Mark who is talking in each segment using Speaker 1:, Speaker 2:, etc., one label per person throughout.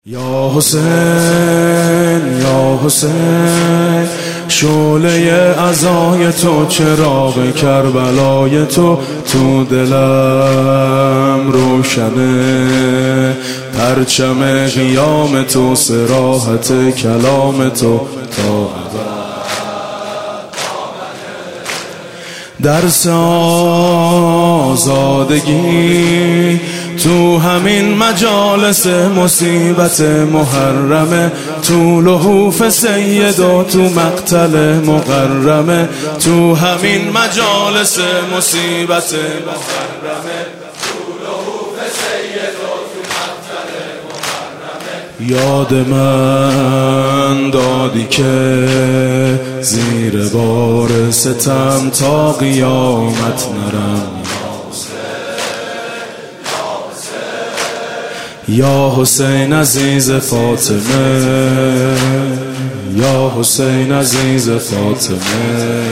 Speaker 1: یا حسین یا حسین، شعله عزای تو، چراغ کربلای تو دلم روشنه، پرچم قیام تو، صراحت کلام تو تا درس آزادگی تو همین مجالس مصیبت محرمه، تو لحوف سید و تو مقتل مقرمه، تو همین مجالس مصیبت محرمه، تو لحوف سید و تو مقتل محرمه. یاد من دادی که زیر بار ستم تا قیامت نرم، یا حسین عزیز فاطمه، یا حسین عزیز فاطمه،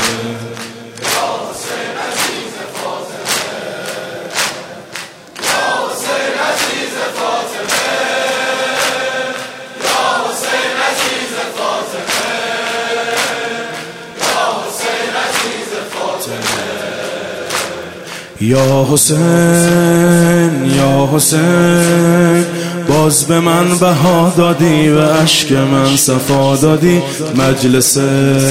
Speaker 1: یا حسین یا حسین، باز به من بها دادی و اشک من صفا دادی، مجلست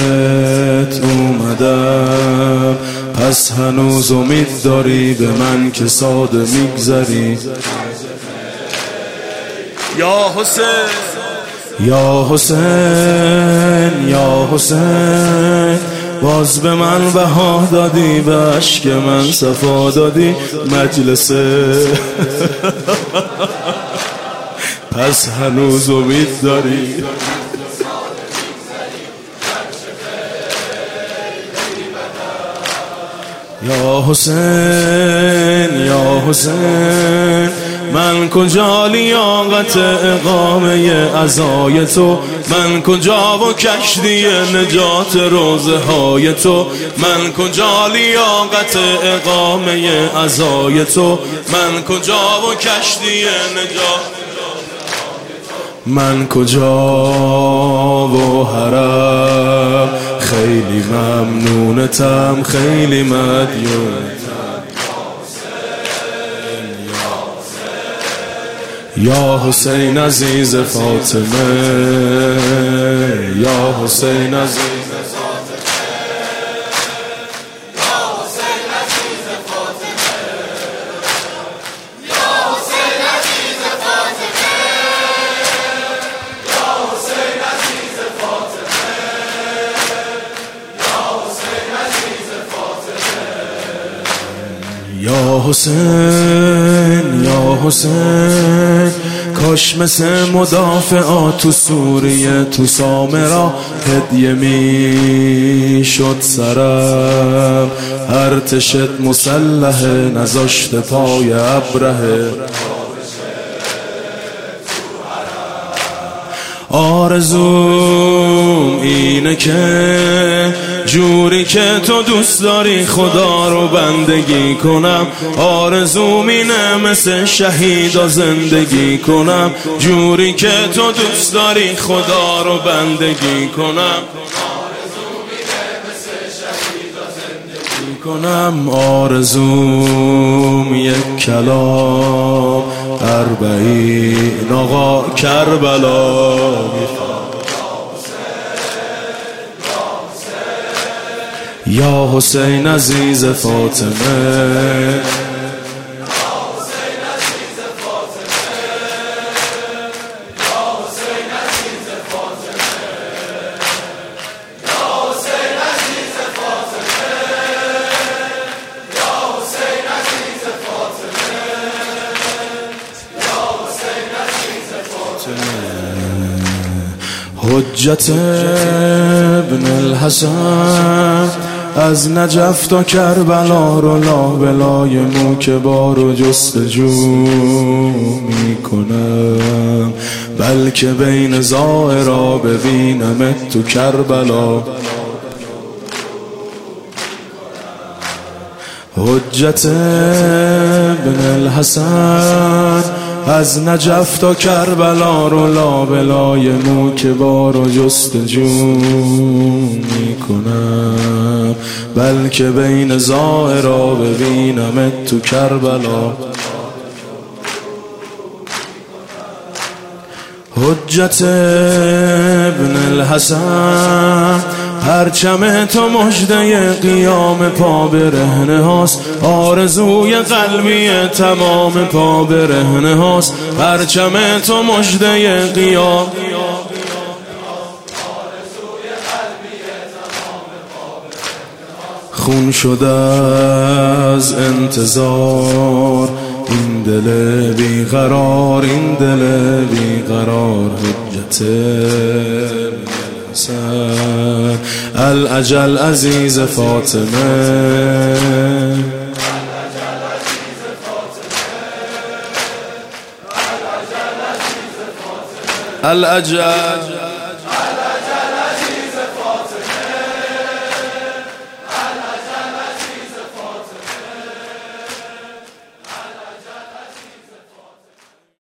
Speaker 1: اومدم پس هنوز امید داری به من که ساده میگذری. یا حسین یا حسین یا حسین، باز به من بها دادی به اشک من صفا دادی، مجلس پس هنوز امید داری. یا حسین یا حسین، من کجا لیاقت اقامه عزای تو، من کجا و کشتی نجات روزه های تو، من کجا لیاقت اقامه عزای تو، من کجا و کشتی نجات، من کجا و حرم خیلی ممنونتم، خیلی مدیونتم. یا حسین عزیز فاطمه، یا حسین عزیز یا حسین یا حسین، کاش مثل مدافعات تو سوریه تو سامرا هدیه می شد سرم، ارتشت مسلحه نذاشت پای ابرهه، آرزوم اینه که جوری که تو دوست داری خدا رو بندگی کنم، آرزوم اینه مثل شهیدا زندگی کنم، جوری که تو دوست داری خدا رو بندگی کنم، آرزوم اینه مثل شهیدا زندگی کنم. آرزوم یک کلام اربعین آقا کربلا، یا حسین عزیز فاطمه، حجت ابن الحسن، از نجف تا کربلا رو لابلای موکبار و جستجو میکنم، بلکه بین زائرا ببینمت تو کربلا. حجت ابن الحسن، از نجف تا کربلا رو لابلای مو که بار و جستجو میکنم، بلکه بین ظاهرا ببینمت تو کربلا. حجت ابن الحسن پرچم تو مژده قیام پا برهنه هاست، آرزوی قلبی تمام پا برهنه هاست. پرچم تو مژده قیام خون شده از انتظار این دل بیقرار، این دل بیقرار. حجت الحسن الاجل عزیز فاطمه، الاجل